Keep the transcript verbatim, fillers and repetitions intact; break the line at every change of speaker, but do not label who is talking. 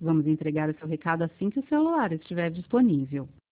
Vamos entregar o seu recado assim que o celular estiver disponível.